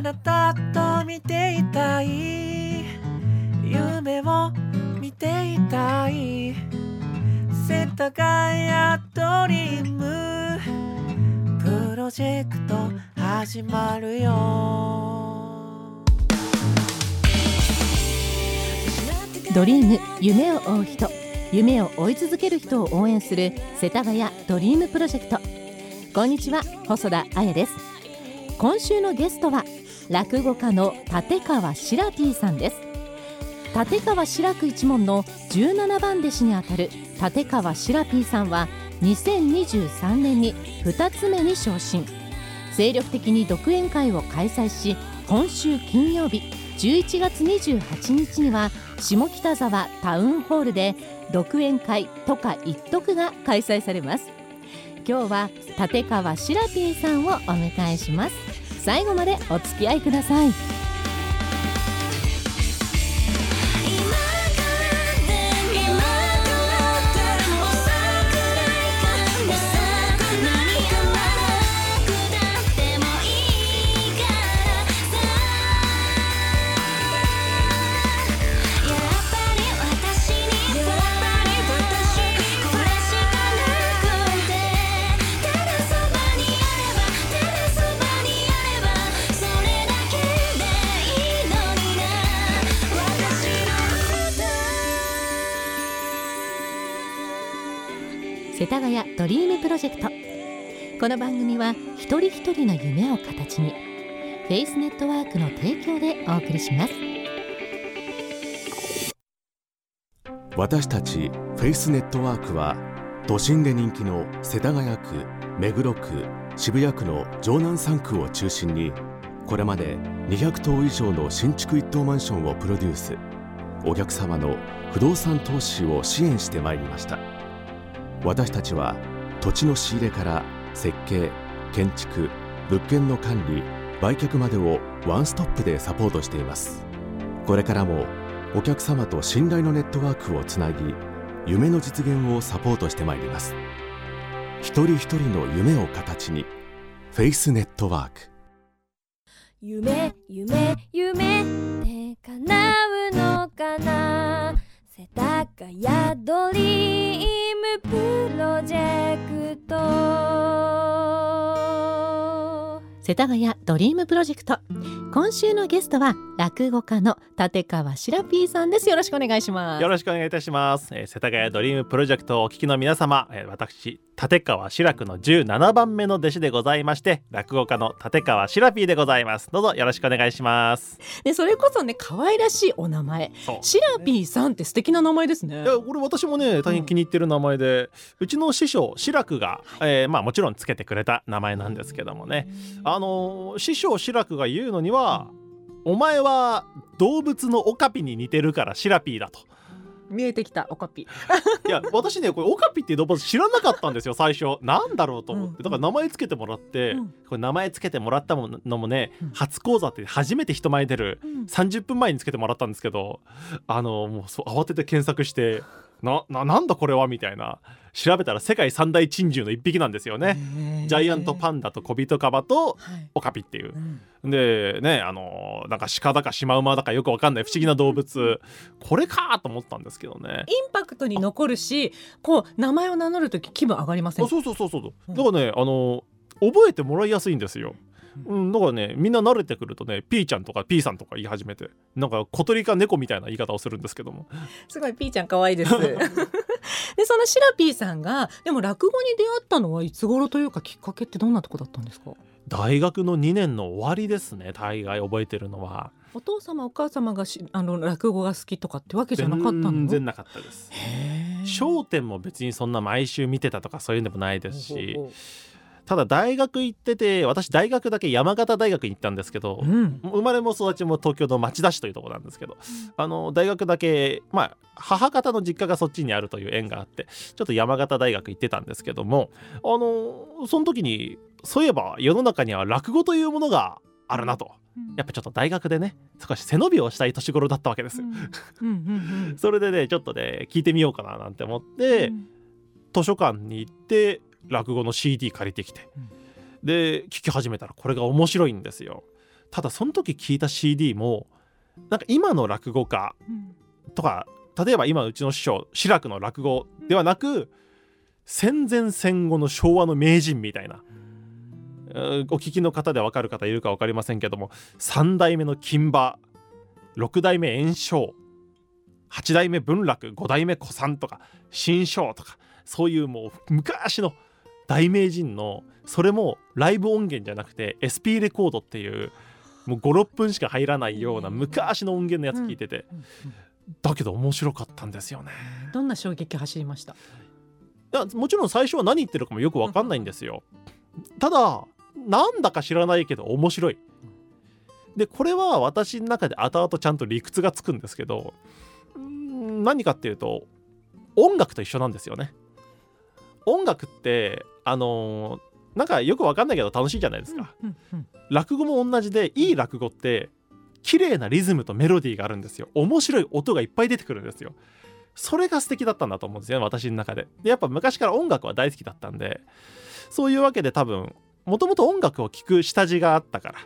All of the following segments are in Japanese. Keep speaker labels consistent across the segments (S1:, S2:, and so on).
S1: あなたと見ていたい夢を見ていたい世田谷ドリームプロジェクト始まるよ。
S2: ドリーム、夢を追う人、夢を追い続ける人を応援する世田谷ドリームプロジェクト。こんにちは、細田彩です。今週のゲストは落語家の立川しらぴーさんです。立川志らく一門の17番弟子にあたる立川しらぴーさんは2023年に2つ目に昇進、精力的に独演会を開催し、今週金曜日11月28日には下北沢タウンホールで独演会とか一徳が開催されます。今日は立川しらぴーさんをお迎えします。最後までお付き合いください。世田谷ドリームプロジェクト。この番組は一人一人の夢を形に、フェイスネットワークの提供でお送りします。
S3: 私たちフェイスネットワークは、都心で人気の世田谷区、目黒区、渋谷区の城南3区を中心に、これまで200棟以上の新築一棟マンションをプロデュース、お客様の不動産投資を支援してまいりました。私たちは土地の仕入れから設計、建築、物件の管理、売却までをワンストップでサポートしています。これからもお客様と信頼のネットワークをつなぎ、夢の実現をサポートしてまいります。一人一人の夢を形に、フェイスネットワーク。
S4: 夢夢夢って叶うのかな。世田谷ドリームプロジェクト。
S2: 世田谷ドリームプロジェクト。今週のゲストは落語家の立川しらぴーさんです。よろしくお願いします。
S5: よろしくお願いいたします。世田谷ドリームプロジェクトをお聞きの皆様、私立川志らくの17番目の弟子でございまして、落語家の立川しらぴーでございます。どうぞよろしくお願いします。
S2: でそれこそね、可愛らしいお名前、しらぴーさんって素敵な名前ですね。
S5: いや、これ私もね大変気に入ってる名前で、うちの師匠志らくが、もちろんつけてくれた名前なんですけどもね、師匠志らくが言うのには、お前は動物のオカピに似てるからシラピーだと。
S2: 見えてきたオカピ。
S5: いや、私ねこれオカピっていう動物知らなかったんですよ最初。なんだろうと思って、だから名前つけてもらって、これ名前つけてもらったのもね、初講座って初めて人前出る30分前につけてもらったんですけど、もう慌てて検索してなんだこれはみたいな、調べたら世界三大珍獣の一匹なんですよね。ジャイアントパンダとコビトカバとオカピっていう、でね、なんか鹿だかシマウマだかよくわかんない不思議な動物、これかと思ったんですけどね。
S2: インパクトに残るし、こう名前を名乗るとき気分上がりません？
S5: そうだからね、覚えてもらいやすいんですよ。だからね、みんな慣れてくるとね、ピーちゃんとかピーさんとか言い始めて、なんか小鳥か猫みたいな言い方をするんですけども、
S2: すごいピーちゃん可愛いです。でそのしらぴーさんがでも落語に出会ったのはいつ頃というか、きっかけってどんなとこだったんですか？
S5: 大学の2年の終わりですね、大概覚えてるのは。
S2: お父様お母様が落語が好きとかってわけじゃなかったの？
S5: 全然なかったです。笑点も別にそんな毎週見てたとかそういうのもないですし、ただ大学行ってて、私大学だけ山形大学に行ったんですけど、生まれも育ちも東京の町田市というところなんですけど、大学だけ、母方の実家がそっちにあるという縁があって、ちょっと山形大学行ってたんですけども、その時にそういえば世の中には落語というものがあるなと、やっぱちょっと大学でね少し背伸びをしたい年頃だったわけです。それでねちょっとね聞いてみようかななんて思って、図書館に行って落語の CD 借りてきて、で聞き始めたらこれが面白いんですよ。 ただその時聞いた CD もなんか今の落語家とか、例えば今うちの師匠志らくの落語ではなく、戦前戦後の昭和の名人みたいな、お聞きの方で分かる方いるか分かりませんけども、3代目の金馬、6代目圓生、8代目文楽、5代目古参とか新章とか、そういうもう昔の大名人の、それもライブ音源じゃなくて SP レコードっていうもう 5,6 分しか入らないような昔の音源のやつ聞いてて、だけど面白かったんですよね。
S2: どんな衝撃走りました？
S5: いや、もちろん最初は何言ってるかもよく分かんないんですよ。ただなんだか知らないけど面白い。でこれは私の中で後々ちゃんと理屈がつくんですけど、何かっていうと音楽と一緒なんですよね。音楽ってなんかよく分かんないけど楽しいじゃないですか。落語も同じで、いい落語って綺麗なリズムとメロディーがあるんですよ。面白い音がいっぱい出てくるんですよ。それが素敵だったんだと思うんですよね、私の中で。でやっぱ昔から音楽は大好きだったんで、そういうわけで多分もともと音楽を聴く下地があったから、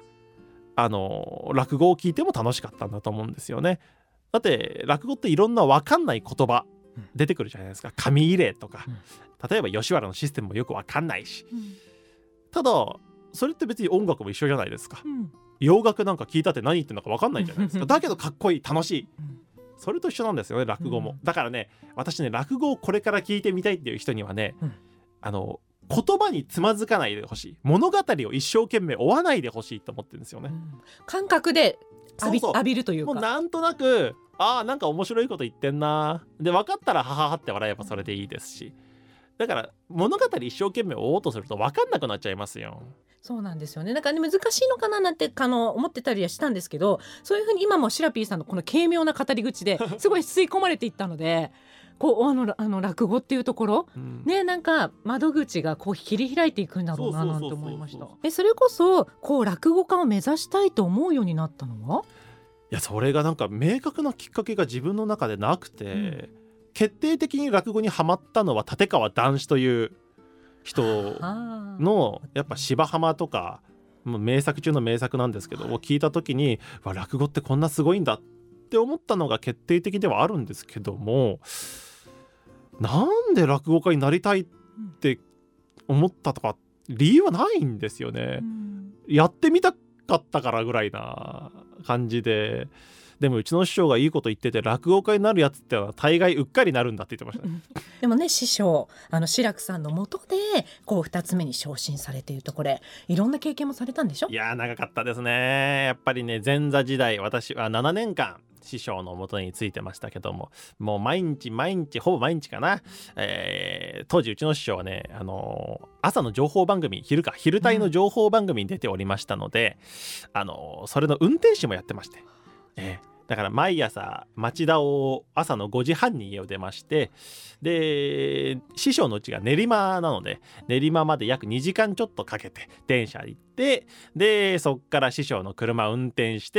S5: 落語を聴いても楽しかったんだと思うんですよね。だって落語っていろんな分かんない言葉出てくるじゃないですか。紙入れとか、例えば吉原のシステムもよく分かんないし、ただそれって別に音楽も一緒じゃないですか。洋楽なんか聞いたって何言ってんのか分かんないじゃないですか。だけどかっこいい、楽しい、それと一緒なんですよね、落語も。だからね、私ね、落語をこれから聞いてみたいっていう人にはね、言葉につまずかないでほしい、物語を一生懸命追わないでほしいと思ってるんですよね。
S2: 感覚で浴びるというか、
S5: もうなんとなく、なんか面白いこと言ってんなで、分かったらはははって笑えばそれでいいですし、だから物語一生懸命追おうとすると分かんなくなっちゃいますよ。
S2: そうなんですよね。だからね、難しいのかななんて思ってたりはしたんですけど、そういうふうに今もシラピーさんのこの軽妙な語り口ですごい吸い込まれていったのでこう落語っていうところ、ね、なんか窓口がこう切り開いていくんだろうななんて思いました。それこそこう落語家を目指したいと思うようになったのは？
S5: いや、それがなんか明確なきっかけが自分の中でなくて、決定的に落語にハマったのは立川談志という人のやっぱ芝浜とか、もう名作中の名作なんですけど、を聞いた時に落語ってこんなすごいんだって思ったのが決定的ではあるんですけども、なんで落語家になりたいって思ったとか理由はないんですよね。やってみたかったからぐらいな感じで。でもうちの師匠がいいこと言ってて、落語家になるやつってのは大概うっかりなるんだって言ってましたね。
S2: でもね、師匠志らくさんの下でこう2つ目に昇進されていると、これいろんな経験もされたんでしょ？
S5: いや長かったですね。やっぱりね、前座時代私は7年間師匠の下についてましたけども、もう毎日ほぼ毎日かな、当時うちの師匠はね、朝の情報番組、昼帯の情報番組に出ておりましたので、それの運転手もやってまして、だから毎朝町田を朝の5時半に家を出まして、で師匠の家が練馬なので、練馬まで約2時間ちょっとかけて電車行って、でそっから師匠の車を運転して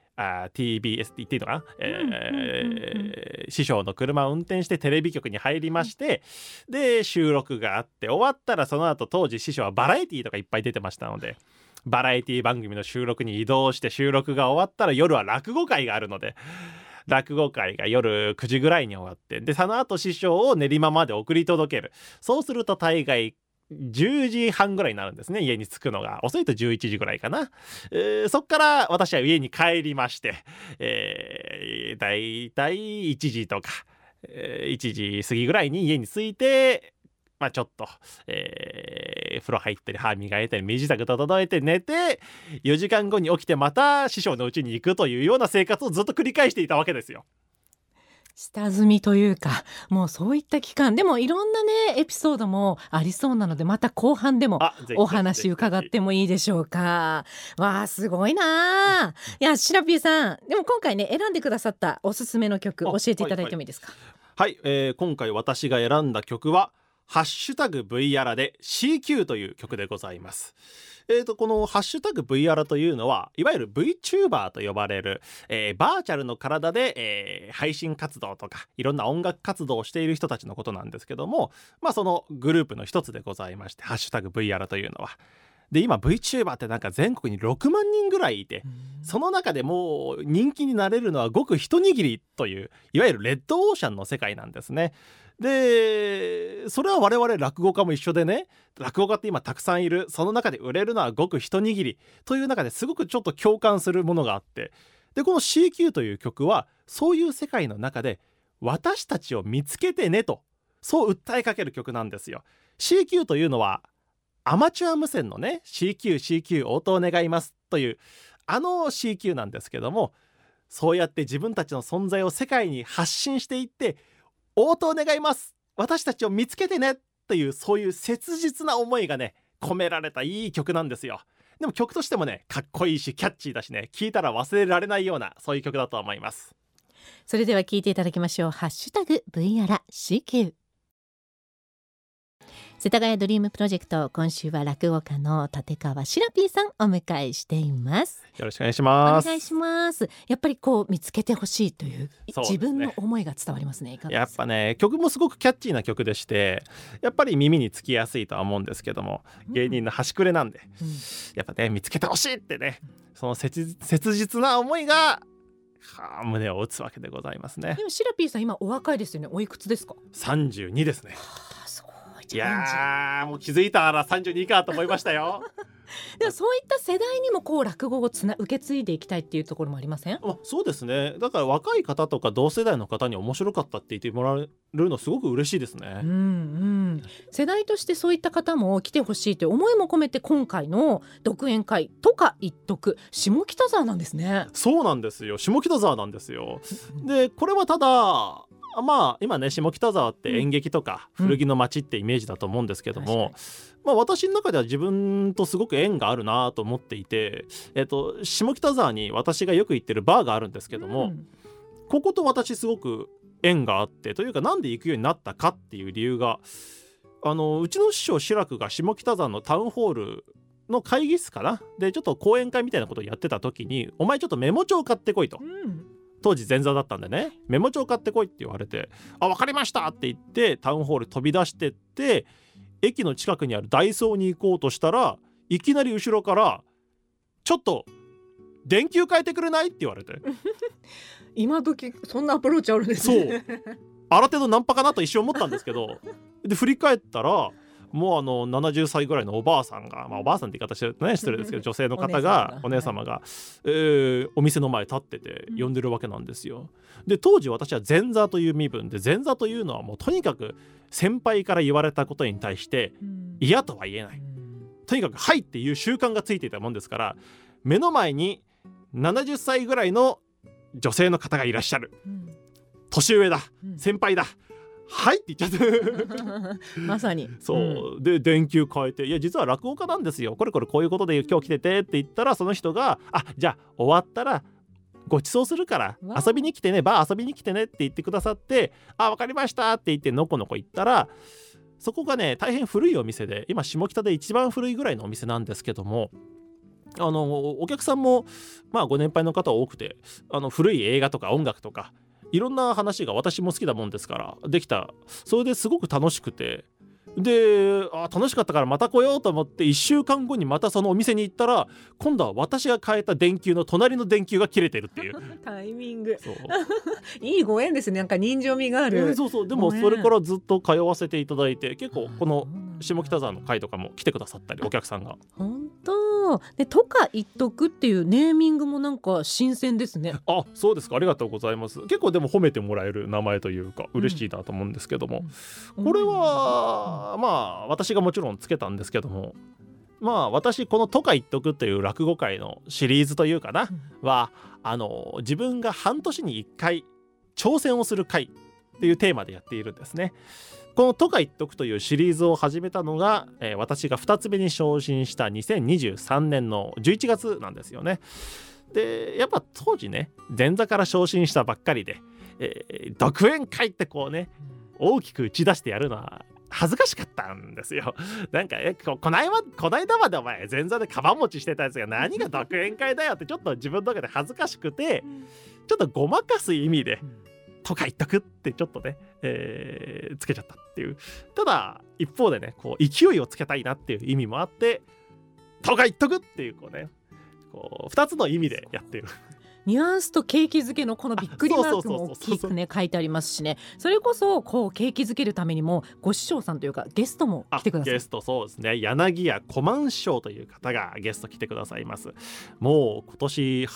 S5: 、TBS って言っていいのかな、師匠の車を運転してテレビ局に入りまして、で収録があって、終わったらその後、当時師匠はバラエティとかいっぱい出てましたので、バラエティ番組の収録に移動して、収録が終わったら夜は落語会があるので、落語会が夜9時ぐらいに終わって、でその後師匠を練馬まで送り届ける。そうすると大概10時半ぐらいになるんですね、家に着くのが。遅いと11時ぐらいかな。そっから私は家に帰りまして、だいたい1時とか、1時過ぎぐらいに家に着いて、ちょっと、風呂入ったり歯磨いたり身支度整えて寝て、4時間後に起きてまた師匠の家に行くというような生活をずっと繰り返していたわけですよ。
S2: 下積みというか、もうそういった期間でもいろんなねエピソードもありそうなので、また後半でもお話伺ってもいいでしょうか。わあ、すごいな。いや、シラピーさん、でも今回ね選んでくださったおすすめの曲教えていただいてもいいですか？
S5: はい、今回私が選んだ曲はハッシュタグ V アラで CQ という曲でございます。このハッシュタグ V アラというのは、いわゆる VTuber と呼ばれる、バーチャルの体で、配信活動とかいろんな音楽活動をしている人たちのことなんですけども、そのグループの一つでございまして、ハッシュタグ V アラというのは。 で今 VTuber ってなんか全国に6万人ぐらいいて、その中でもう人気になれるのはごく一握りといういわゆるレッドオーシャンの世界なんですね。でそれは我々落語家も一緒でね、落語家って今たくさんいる、その中で売れるのはごく一握りという中ですごくちょっと共感するものがあって、でこの CQ という曲はそういう世界の中で私たちを見つけてねと、そう訴えかける曲なんですよ。 CQ というのはアマチュア無線のね CQ 応答願いますというCQ なんですけども、そうやって自分たちの存在を世界に発信していって応答願います、私たちを見つけてねっていう、そういう切実な思いがね込められたいい曲なんですよ。でも曲としてもねかっこいいしキャッチーだしね、聴いたら忘れられないようなそういう曲だと思います。
S2: それでは聞いていただきましょう。ハッシュタグ V アラ CQ。世田谷ドリームプロジェクト、今週は落語家の立川しらぴーさんお迎えしています。
S5: よろしくお願いします。
S2: お願いします。やっぱりこう見つけてほしいという、自分の思いが伝わりますね。いかがですか？
S5: やっぱね曲もすごくキャッチーな曲でして、やっぱり耳につきやすいとは思うんですけども、芸人の端くれなんで、やっぱね見つけてほしいってね、その切実な思いが胸を打つわけでございますね。
S2: でもしらぴーさん今お若いですよね。おいくつですか
S5: ？32ですね。
S2: すごい。
S5: いやもう気づいたら32かと思いましたよ。
S2: でもそういった世代にもこう落語を受け継いでいきたいっていうところもありません？
S5: そうですね。だから若い方とか同世代の方に面白かったって言ってもらえるのすごく嬉しいですね。
S2: 世代としてそういった方も来てほしいという思いも込めて、今回の独演会とか一徳下北沢なんですね。
S5: そうなんですよ、下北沢なんですよ。でこれはただ今ね下北沢って演劇とか古着の街ってイメージだと思うんですけども、私の中では自分とすごく縁があるなと思っていて、下北沢に私がよく行ってるバーがあるんですけども、ここと私すごく縁があって、というかなんで行くようになったかっていう理由が、うちの師匠志らくが下北沢のタウンホールの会議室かなでちょっと講演会みたいなことをやってた時に、お前ちょっとメモ帳買ってこいと、当時前座だったんでね、メモ帳買ってこいって言われて、分かりましたって言ってタウンホール飛び出してって、駅の近くにあるダイソーに行こうとしたら、いきなり後ろからちょっと電球変えてくれないって言われて
S2: 今時そんなアプローチあるんですね。
S5: そうある程度ナンパかなと一瞬思ったんですけど、で振り返ったらもう70歳ぐらいのおばあさんが、おばあさんって言い方してるとね失礼ですけど、女性の方がお姉様が、お店の前立ってて呼んでるわけなんですよ。で当時私は前座という身分で、前座というのはもうとにかく先輩から言われたことに対して嫌とは言えない、とにかくはいっていう習慣がついていたもんですから、目の前に70歳ぐらいの女性の方がいらっしゃる、年上だ、先輩だ、はいって言っちゃって
S2: まさに
S5: そう、で電球変えて、いや実は落語家なんですよ、これこういうことで今日来ててって言ったら、その人がじゃあ終わったらご馳走するから遊びに来てね、バー遊びに来てねって言ってくださって、分かりましたって言ってのこのこ行ったら、そこがね大変古いお店で、今下北で一番古いぐらいのお店なんですけども、お客さんもご年配の方多くて、古い映画とか音楽とかいろんな話が私も好きなもんですからできた。それですごく楽しくて、で楽しかったからまた来ようと思って1週間後にまたそのお店に行ったら、今度は私が変えた電球の隣の電球が切れてるっていう
S2: タイミングいいご縁ですね。なんか人情味がある、
S5: そうでもそれからずっと通わせていただいて、結構この下北沢の会とかも来てくださったり、お客さんが
S2: 本当で、とか一徳っていうネーミングもなんか新鮮ですね。
S5: そうですか、ありがとうございます。結構でも褒めてもらえる名前というか嬉しいなと思うんですけども、これは私がもちろんつけたんですけども、私このとか一徳っていう落語会のシリーズというかな、は自分が半年に1回挑戦をする会っていうテーマでやっているんですね。このとか一徳というシリーズを始めたのが、私が2つ目に昇進した2023年の11月なんですよね。でやっぱ当時ね前座から昇進したばっかりで、独演会ってこうね大きく打ち出してやるのは恥ずかしかったんですよ。なんかこの間までお前前座でカバン持ちしてたやつが何が独演会だよってちょっと自分の中で恥ずかしくて、ちょっとごまかす意味でとか言っとくってちょっとね、つけちゃったっていう。ただ一方でねこう勢いをつけたいなっていう意味もあってとか言っとくっていうこう2つの意味でやってる。
S2: ニュアンスと景気づけのこのびっくりマークも大きくね書いてありますしね。それこそこう景気づけるためにもご師匠さんというかゲストも来てください。
S5: ゲスト、そうですね、柳家小満師匠という方がゲスト来てくださいます。もう今年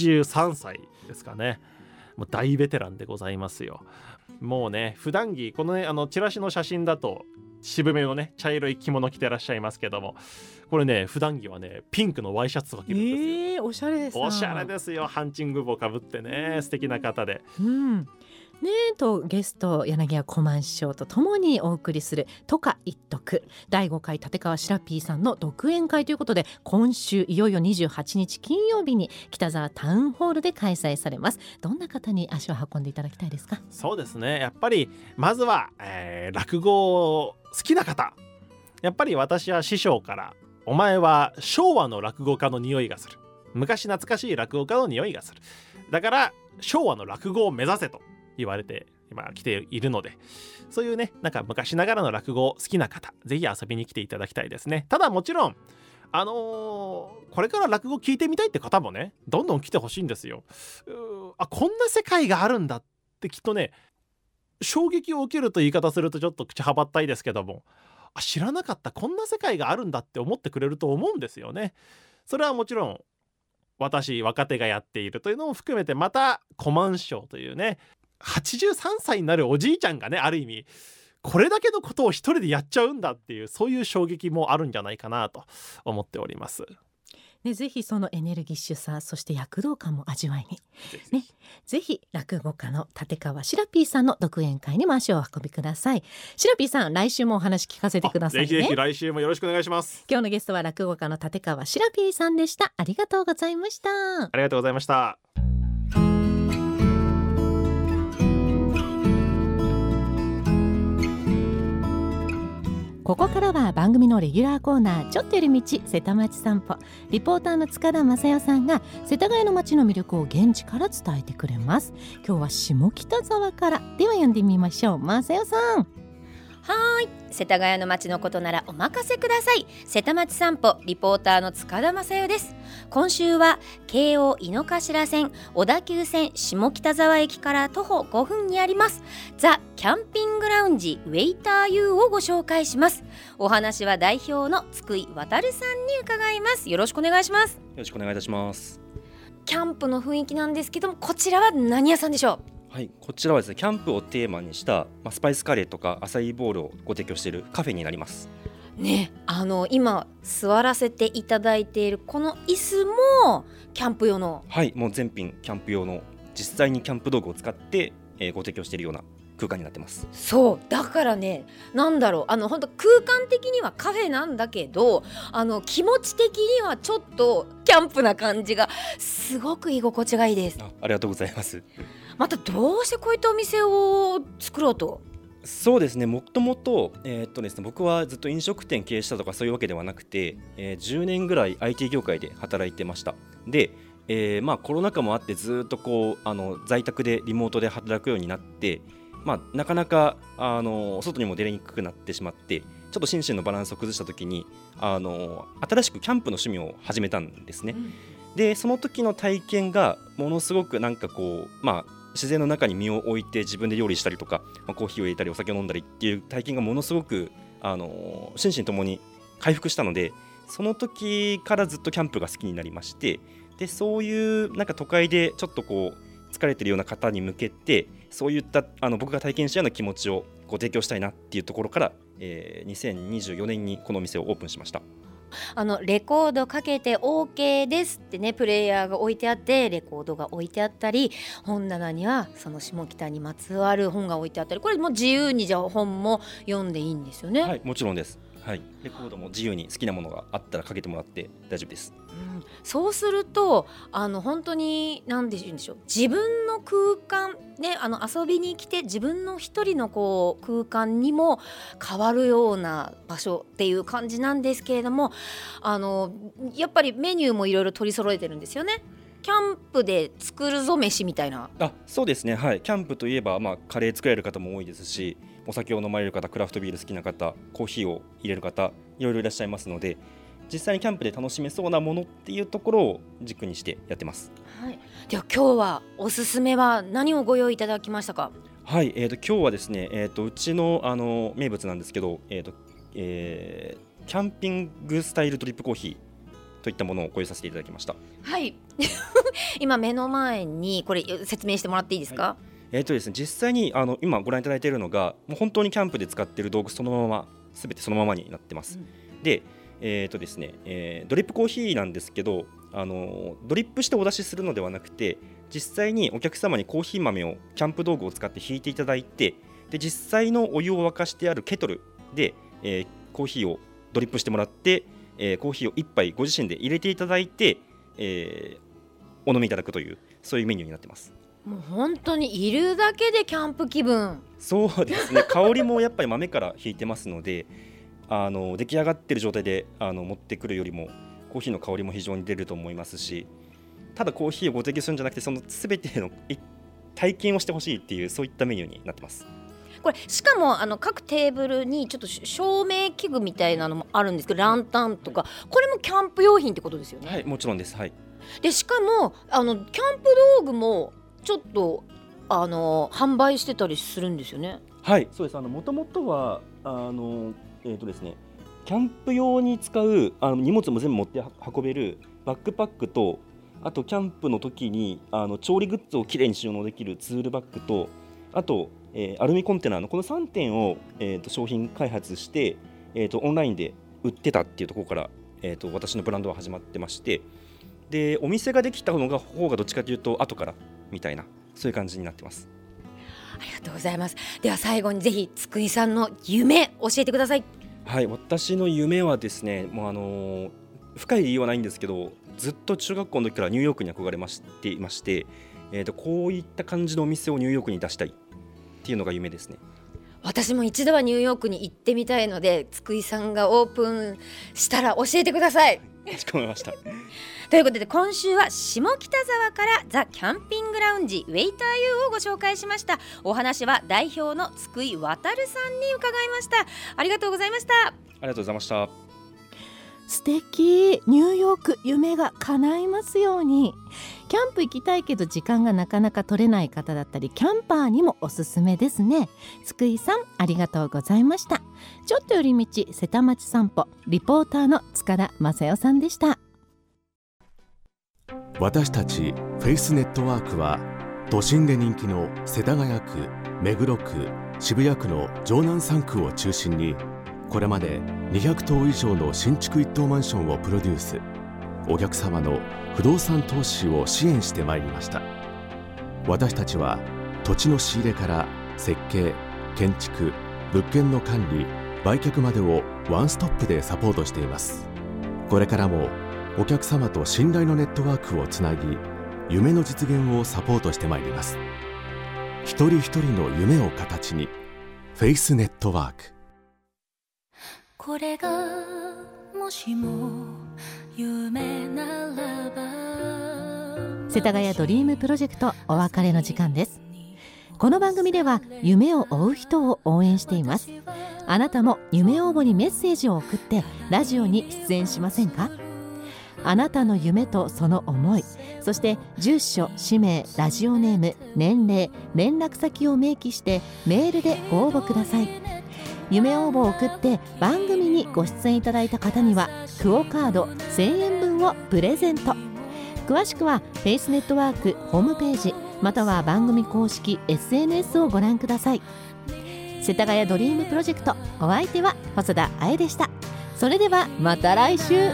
S5: 83歳ですかね。もう大ベテランでございますよ。もうね、普段着このねチラシの写真だと渋めのね茶色い着物着てらっしゃいますけども、これね普段着はねピンクのワイシャツとか着るんですよ。
S2: おしゃれですな。
S5: おしゃれですよ。ハンチング帽かぶってね、素敵な方で、
S2: ねとゲスト柳家小満師匠とともにお送りするとか一徳第5回立川しらぴーさんの独演会ということで、今週いよいよ28日金曜日に北沢タウンホールで開催されます。どんな方に足を運んでいただきたいですか？
S5: そうですね、やっぱりまずは、落語好きな方、やっぱり私は師匠からお前は昭和の落語家の匂いがする、昔懐かしい落語家の匂いがする、だから昭和の落語を目指せと言われて今来ているので、そういうねなんか昔ながらの落語好きな方、ぜひ遊びに来ていただきたいですね。ただもちろんこれから落語聞いてみたいって方もねどんどん来てほしいんですよ。こんな世界があるんだってきっとね衝撃を受けると言い方するとちょっと口はばったいですけども、知らなかった、こんな世界があるんだって思ってくれると思うんですよね。それはもちろん私若手がやっているというのも含めて、また小満師匠というね83歳になるおじいちゃんがねある意味これだけのことを一人でやっちゃうんだっていう、そういう衝撃もあるんじゃないかなと思っております。
S2: ぜひそのエネルギッシュさ、そして躍動感も味わいにぜひ落語家の立川しらぴーさんの独演会にも足をお運びください。しらぴーさん、来週もお話聞かせてくださいね。
S5: ぜひぜひ来週もよろしくお願いします。
S2: 今日のゲストは落語家の立川しらぴーさんでした。ありがとうございました。
S5: ありがとうございました。
S2: ここからは番組のレギュラーコーナー、ちょっと寄り道瀬田町散歩。リポーターの塚田正代さんが世田谷の街の魅力を現地から伝えてくれます。今日は下北沢から。では読んでみましょう。正代さん。
S4: はい、世田谷の街のことならお任せください。瀬田町散歩リポーターの塚田正代です。今週は京王井の頭線小田急線下北沢駅から徒歩5分にありますザ・キャンピングラウンジウェイター U をご紹介します。お話は代表の津久井渉さんに伺います。よろしくお願いします。よ
S6: ろしくお願いいたします。
S4: キャンプの雰囲気なんですけども、こちらは何屋さんでしょう？
S6: はい、こちらはですね、キャンプをテーマにした、スパイスカレーとかアサイーボールをご提供しているカフェになります
S4: ね。今座らせていただいているこの椅子もキャンプ用の、
S6: はい、もう全品キャンプ用の、実際にキャンプ道具を使って、ご提供しているような空間になってます。
S4: そうだからね、なんだろう、本当空間的にはカフェなんだけど、気持ち的にはちょっとキャンプな感じがすごく居心地がいいです。
S6: ありがとうございます。
S4: またどうしてこういったお店を作ろうと？
S6: そうですね、もともとですね、僕はずっと飲食店経営したとかそういうわけではなくて、10年ぐらい IT 業界で働いてました。で、コロナ禍もあってずっと在宅でリモートで働くようになって、なかなか外にも出れにくくなってしまって、ちょっと心身のバランスを崩した時に新しくキャンプの趣味を始めたんですね。でその時の体験がものすごく自然の中に身を置いて自分で料理したりとか、コーヒーを入れたりお酒を飲んだりっていう体験がものすごく心身ともに回復したので、その時からずっとキャンプが好きになりまして、でそういう都会でちょっと疲れてるような方に向けて、そういった僕が体験したような気持ちを提供したいなっていうところから、2024年にこのお店をオープンしました。
S4: レコードかけて OK ですってね、プレイヤーが置いてあって、レコードが置いてあったり、本棚にはその下北にまつわる本が置いてあったり、これも自由にじゃあ本も読んでいいんですよね？
S6: はい、もちろんです。はい、レコードも自由に好きなものがあったらかけてもらって大丈夫です。
S4: そうすると本当に何で言うんでしょう、自分の空間ね、遊びに来て自分の一人の空間にも変わるような場所っていう感じなんですけれども、やっぱりメニューもいろいろ取り揃えてるんですよね。キャンプで作るぞ飯みたいな。
S6: そうですね、はい、キャンプといえば、カレー作られる方も多いですし、お酒を飲まれる方、クラフトビール好きな方、コーヒーを入れる方、いろいろいらっしゃいますので、 実際にキャンプで楽しめそうなものっていうところを軸にしてやってます。
S7: はい、では今日はおすすめは何をご用意いただきましたか？
S6: はい、今日はですね、うちの、名物なんですけど、キャンピングスタイルドリップコーヒーといったものをご用意させていただきました。
S7: はい今目の前にこれ説明してもらっていいですか？
S6: はい、ですね、実際に今ご覧いただいているのがもう本当にキャンプで使っている道具そのまま全てそのままになってます。で、ですね、ドリップコーヒーなんですけどドリップしてお出しするのではなくて、実際にお客様にコーヒー豆をキャンプ道具を使ってひいていただいて、で実際のお湯を沸かしてあるケトルで、コーヒーをドリップしてもらって、コーヒーを1杯ご自身で入れていただいて、お飲みいただくというそういうメニューになってます。
S7: もう本当にいるだけでキャンプ気分。
S6: そうですね香りもやっぱり豆からひいてますので出来上がってる状態で持ってくるよりもコーヒーの香りも非常に出ると思いますし、ただコーヒーをご提供するんじゃなくてその全ての体験をしてほしいっていうそういったメニューになってます。
S7: これしかも各テーブルにちょっと照明器具みたいなのもあるんですけど、ランタンとかこれもキャンプ用品ってことですよね？
S6: はい、もちろんです。はい、
S7: でしかもキャンプ道具もちょっと販売してたりするんですよね？
S6: はい、そうです。もともとはですね、キャンプ用に使う荷物も全部持って運べるバックパックと、あとキャンプの時に調理グッズをきれいに収納できるツールバッグと、あと、アルミコンテナのこの3点を、商品開発して、オンラインで売ってたっていうところから、私のブランドは始まってまして、でお店ができた方がどっちかというと後からみたいなそういう感じになってます。
S7: ありがとうございます。では最後にぜひ津久井さんの夢教えてください。
S6: はい、私の夢はですね、もう深い理由はないんですけど、ずっと中学校の時からニューヨークに憧れまして、こういった感じのお店をニューヨークに出したいっていうのが夢ですね。
S7: 私も一度はニューヨークに行ってみたいので、津久井さんがオープンしたら教えてください。
S6: かしこまりました。
S7: ということで今週は下北沢からザ・キャンピングラウンジウェイター U をご紹介しました。お話は代表の津久井渉さんに伺いました。ありがとうございました。
S6: ありがとうございました。
S2: 素敵。ニューヨーク夢が叶いますように。キャンプ行きたいけど時間がなかなか取れない方だったり、キャンパーにもおすすめですね。津久井さんありがとうございました。ちょっと寄り道瀬田町散歩リポーターの塚田正代さんでした。
S3: 私たちフェイスネットワークは都心で人気の世田谷区、目黒区、渋谷区の城南3区を中心にこれまで200棟以上の新築一棟マンションをプロデュース、お客様の不動産投資を支援してまいりました。私たちは土地の仕入れから設計、建築、物件の管理、売却までをワンストップでサポートしています。これからもお客様と信頼のネットワークをつなぎ、夢の実現をサポートしてまいります。一人一人の夢を形に、フェイスネットワーク。
S4: これがもしも夢ならば。
S2: 世田谷ドリームプロジェクトお別れの時間です。この番組では夢を追う人を応援しています。あなたも夢応募にメッセージを送ってラジオに出演しませんか？あなたの夢とその思い、そして住所、氏名、ラジオネーム、年齢、連絡先を明記してメールでご応募ください。夢応募を送って番組にご出演いただいた方にはクオカード1000円分をプレゼント。詳しくはフェイスネットワークホームページまたは番組公式 SNS をご覧ください。世田谷ドリームプロジェクト、お相手は細田彩でした。それではまた来週。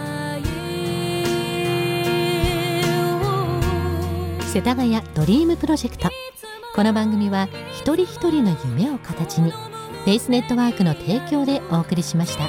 S2: 世田谷ドリームプロジェクト、この番組は一人一人の夢を形にフェイスネットワークの提供でお送りしました。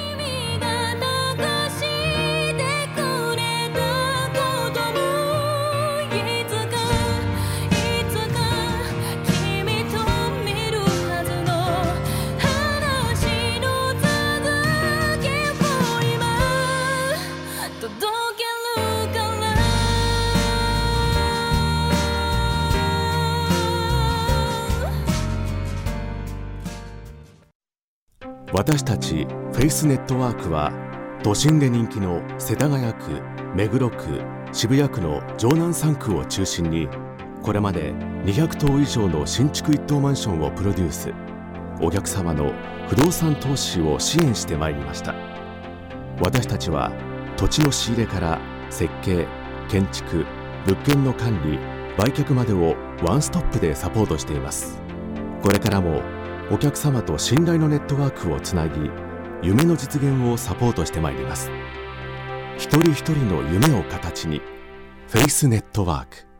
S3: 私たちフェイスネットワークは都心で人気の世田谷区、目黒区、渋谷区の城南3区を中心にこれまで200棟以上の新築一棟マンションをプロデュース、お客様の不動産投資を支援してまいりました。私たちは土地の仕入れから設計、建築、物件の管理、売却までをワンストップでサポートしています。これからもお客様と信頼のネットワークをつなぎ、夢の実現をサポートしてまいります。一人一人の夢を形に、フェイスネットワーク。